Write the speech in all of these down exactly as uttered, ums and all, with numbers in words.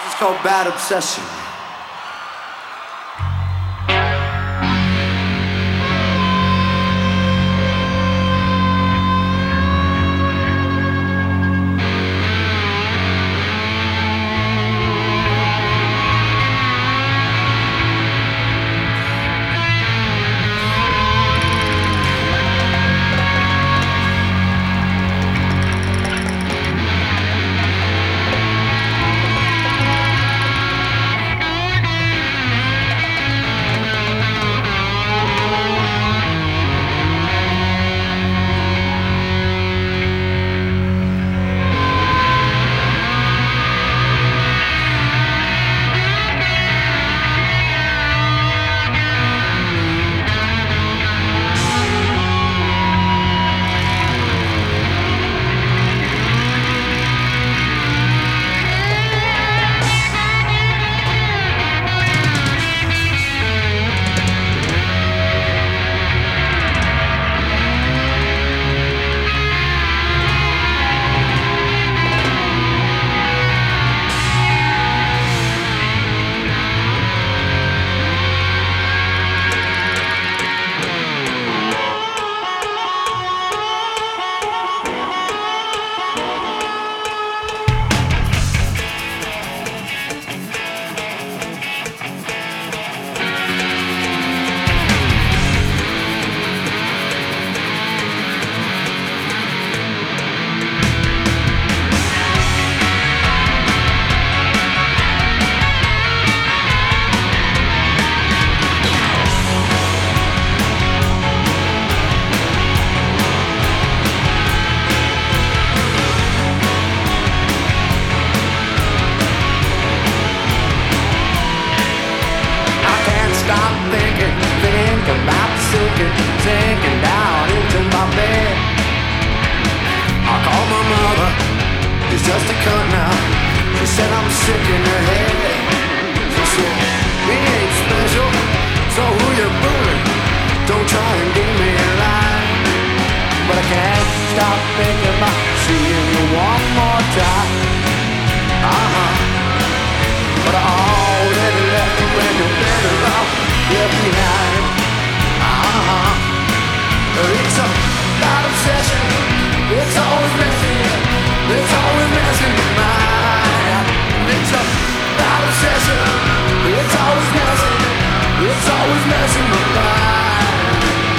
It's called Bad Obsession. Sinking down into my bed. I called my mother, she's just a cunt now. She said I'm sick in the head. She said, we ain't special, so who you fooling? Don't try and give me a line. But I can't stop thinking about seeing you one more time. Uh-huh. But I already left you when you're better off left behind. Uh-huh. It's a bad obsession. It's always messing. It's always messing with my mind. It's a bad obsession. It's always messing. It's always messing with my mind.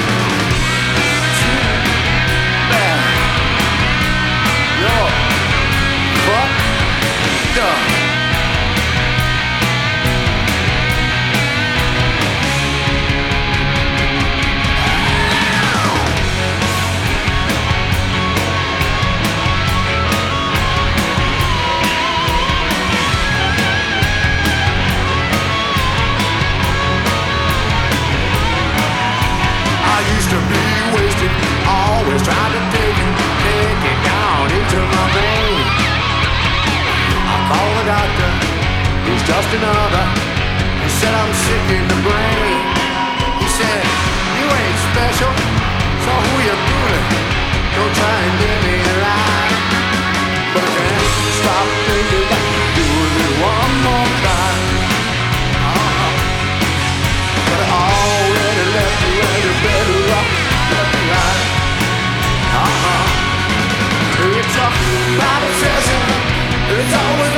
Too bad. You're fucked up. Always trying to take it, take it down into my vein. I call the doctor, he's just another. He said I'm sick in the brain. He said, you ain't special, so who you fooling? Don't try and give me a line. But I can't stop thinking about doing it one more time. Uh-huh. But I already left you and you're better off left behind. Uh-huh. It's a bad obsession. It's always